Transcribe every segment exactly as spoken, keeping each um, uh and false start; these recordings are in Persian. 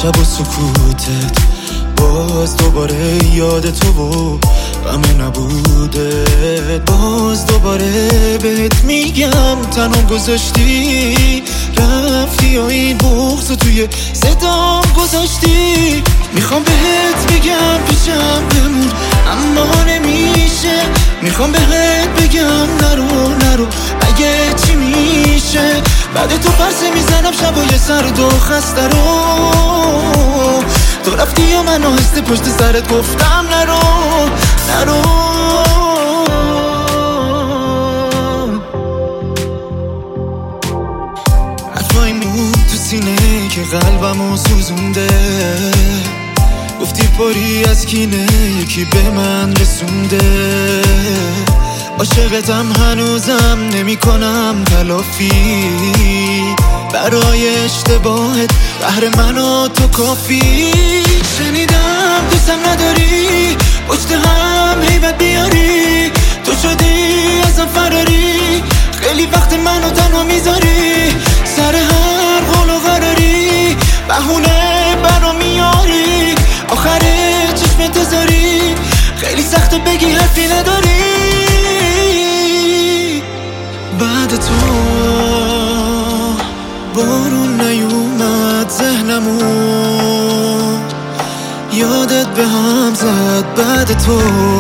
شب و سکوتت، باز دوباره یاد تو و غم نبودت. باز دوباره بهت میگم تنها گذاشتی، رفتی و این بغض توی صدام گذاشتی. میخوام بهت بگم پیشم بمون اما نمیشه، میخوام بهت بگم نرو نرو اگه چی میشه. بعد تو پرسه میزنم شبای سرد و خسته رو، تو رفتی و من آهسته پشت سرت گفتم نرو نرو. حرفای مون تو سینه که قلبمو سوزونده، گفتی پری از کینه یکی به من رسونده. عاشقتم هنوزم نمی کنم تلافی، برای اشتباهت قهر من و تو کافی. شنیدم دوستم نداری، پشت هم هیبت بیاری، تو شدی ازم فراری، خیلی وقت منو تنها میذاری. سر هر قول و قراری بهونه برا میاری، آخر چشم تزاری خیلی سخته بگی حرفی نداری. بعد تو بارون نیومد ذهنمون، یادت به هم زد. بعد تو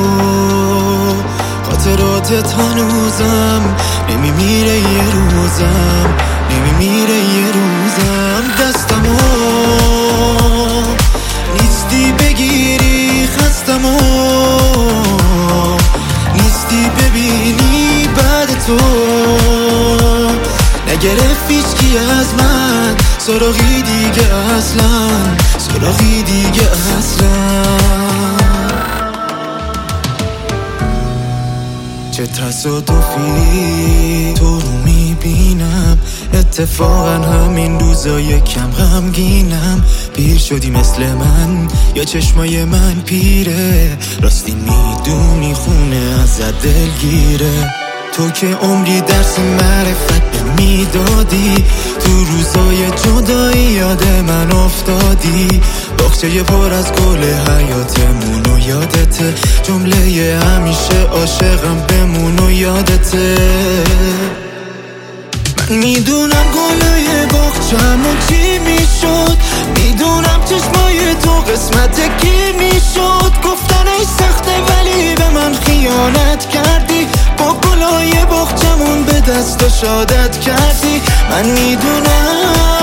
خاطراتت هنوزم نمیمیره یه روزم، نمیمیره یه روزم. دستمو نیستی بگیری، خستمو نیستی ببینی. بعد تو نگرفت هیچکی از من سراغی دیگه اصلا، سراغی دیگه اصلا. چه تصادفی تو رو میبینم، اتفاقا همین روزا یکم غمگینم. پیر شدی مثل من یا چشمای من پیره، راستی میدونی خونه ازت دلگیره. تو که عمری درس معرفت به میدادی، تو روزای جدایی یاد من افتادی. باغچه پر از گل حیاتمون و یادته، جمله همیشه عاشقم بمون و یادته. من میدونم گلای باغچه‌مون چی میشد، میدونم چشمای تو قسمت کی میشد. گفتنش سخته ولی به من خیانت کردی، با گلای باغچه‌مون به دست و شادت کردی. من میدونم